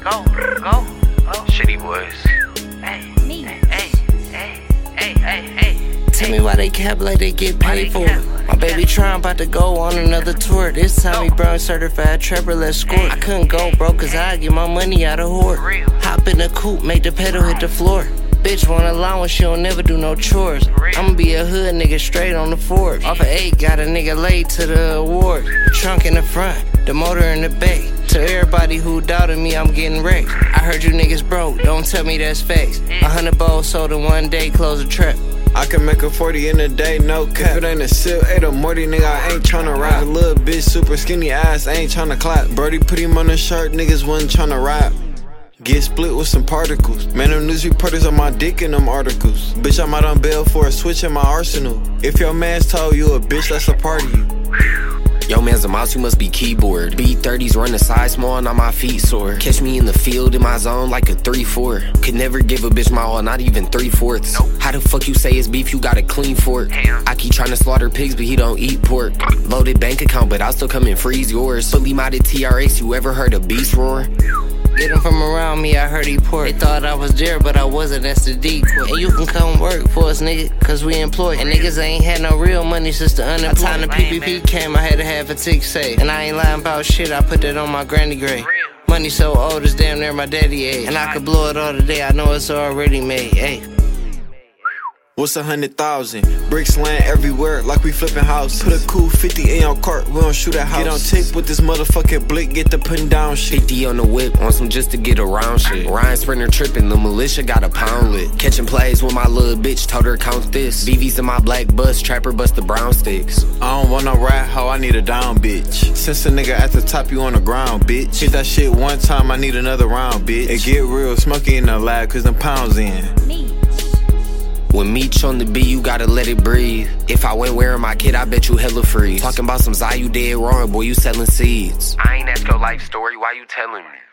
Shitty boys. Tell me why they cap like they get paid for it. My baby Tron about to go on another tour. This time he brought certified trapper, let's score. I couldn't go broke cause I get my money out of hoard. Hop in the coupe, make the pedal hit the floor. Bitch want allowance, she don't never do no chores. I'ma be a hood nigga straight on the Ford. Off of 8, got a nigga late to the award. The trunk in the front, the motor in the back. To everybody who doubted me, I'm getting wrecked. I heard you niggas broke, don't tell me that's facts. 100 bowls sold in one day, close a trap. I can make a 40 in a day, no cap. If it ain't a seal, 8 or Morty, nigga, I ain't tryna rap. A little bitch, super skinny ass, I ain't tryna clap. Brody put him on the shirt, niggas wasn't tryna rap. Get split with some particles. Man, them news reporters on my dick in them articles. Bitch, I'm out on bail for a switch in my arsenal. If your man's told you a bitch, that's a part of you. Yo, man's a mouse, you must be keyboard. B30s run the size small, now my feet sore. Catch me in the field in my zone like a 3-4. Could never give a bitch my all, not even 3/4. How the fuck you say it's beef, you got a clean fork? I keep trying to slaughter pigs, but he don't eat pork. Loaded bank account, but I'll still come and freeze yours. Fully modded TRX, you ever heard a beast roar? Get him from around me, I heard he poor. They thought I was there, but I wasn't, that's the decoy. And you can come work for us, nigga, cause we employed. And niggas ain't had no real money since the unemployed. By the time the PPP came, I had to have a tick saved. And I ain't lying about shit, I put that on my granny grave. Money so old, it's damn near my daddy age. And I could blow it all today, I know it's already made, ayy. What's 100,000? Bricks land everywhere like we flipping houses. Put a cool 50 in your cart, we don't shoot at house. Get on tape with this motherfucking blick, get the putting down shit. 50 on the whip, on some just to get around shit. Ryan Sprinter tripping, the militia got a pound lit. Catching plays with my little bitch, told her count this. BV's in my black bus, trapper bust the brown sticks. I don't want no rat hoe, I need a down bitch. Since a nigga at the top, you on the ground, bitch. Hit that shit one time, I need another round, bitch. It get real smoky in the lab, cause them pounds in. When Meech on the beat, you gotta let it breathe. If I went wearing my kid, I bet you hella free. Talking about some Zai, you dead wrong, boy, you selling seeds. I ain't ask your life story, why you telling me?